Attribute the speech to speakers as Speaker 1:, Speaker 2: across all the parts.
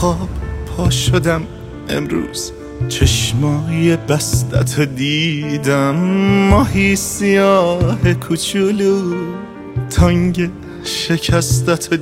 Speaker 1: خواب پا شدم امروز، چشمای بستتو دیدم، ماهی سیاه کوچولو تنگ شکستتو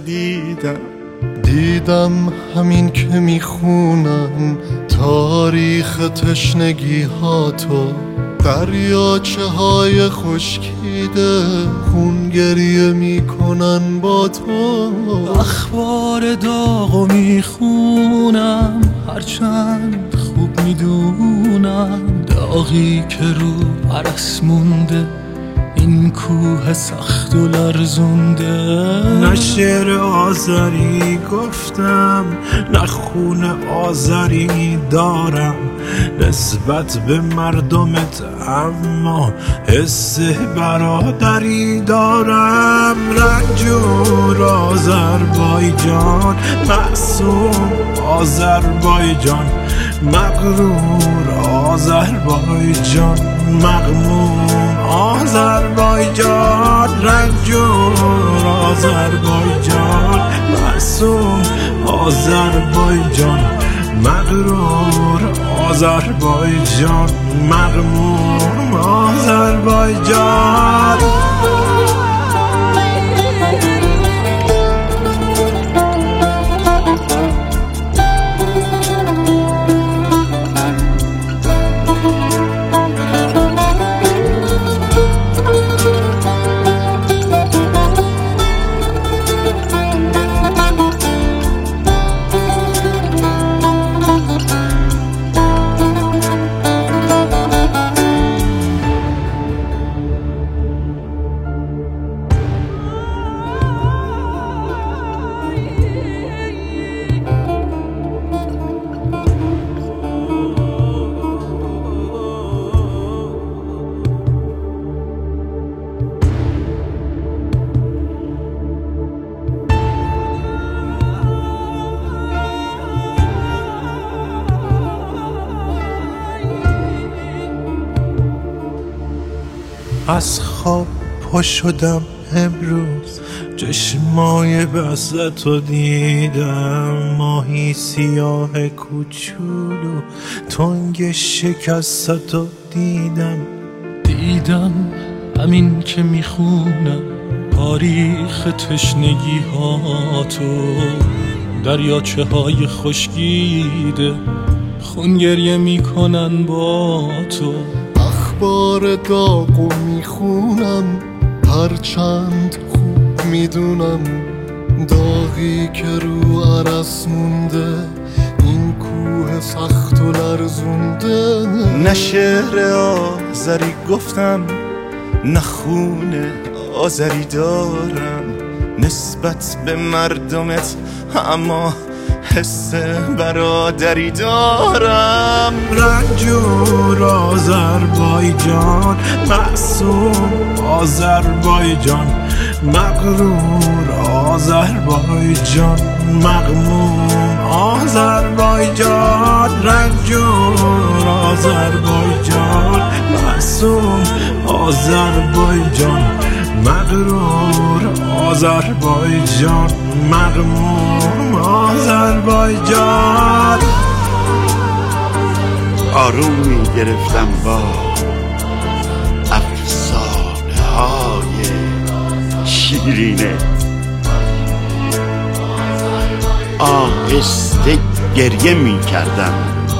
Speaker 1: دیدم
Speaker 2: همین که میخونم تاریخ تشنگی ها تو، دریاچه های خشکیده خون گریه میکنن با تو.
Speaker 3: اخبار داغو میخونم هرچند خوب میدونم، داغی که رو عرص مونده این کوه سخت و لرزونده.
Speaker 4: نه شعر آذری گفتم، نه خون آذری دارم نسبت به مردمت، اما حس برادری دارم. رنجور آذربایجان، معصوم آذربایجان، مغرور آذربایجان، مغموم آذربایجان. رنجور آذربایجان، معصوم آذربایجان، مغرور آذربایجان، مغموم آذربایجان.
Speaker 1: از خواب پا شدم امروز،
Speaker 4: چشمای بستتو دیدم، ماهی سیاه کوچولو تنگ شکستتو
Speaker 3: دیدم همین که میخونم تاریخ تشنگی ها تو، دریاچه های خشکیده خون گریه میکنن با تو.
Speaker 2: اخبار داغو میخونم هرچند خوب میدونم، داغی که رو عرص مونده این کوه سخت و لرزونده.
Speaker 1: نه شعر آذری گفتم، نه خون آذری دارم نسبت به مردمت، اما حس برادری دارم.
Speaker 4: رنجور آذربایجان، معصوم آذربایجان، مغرور آذربایجان، مغموم آذربایجان. رنجور آذربایجان، معصوم آذربایجان، مغرور آذربایجان، مغموم آذربایجان.
Speaker 5: آروم می گرفتم با افسانه های شیرینه، آهسته گریه می کردم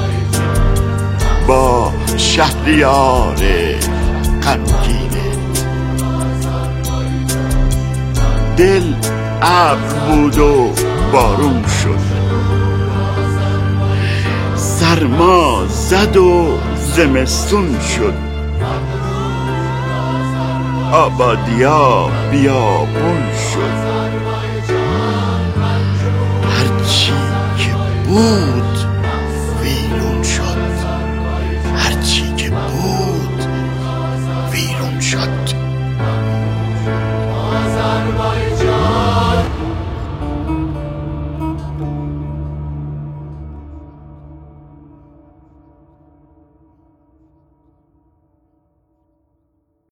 Speaker 5: با شهریار غمگینه. دل ابر بود و بارون شد، سرما زد و زمستون شد، آبادیا بیابون شد، هرچی که بود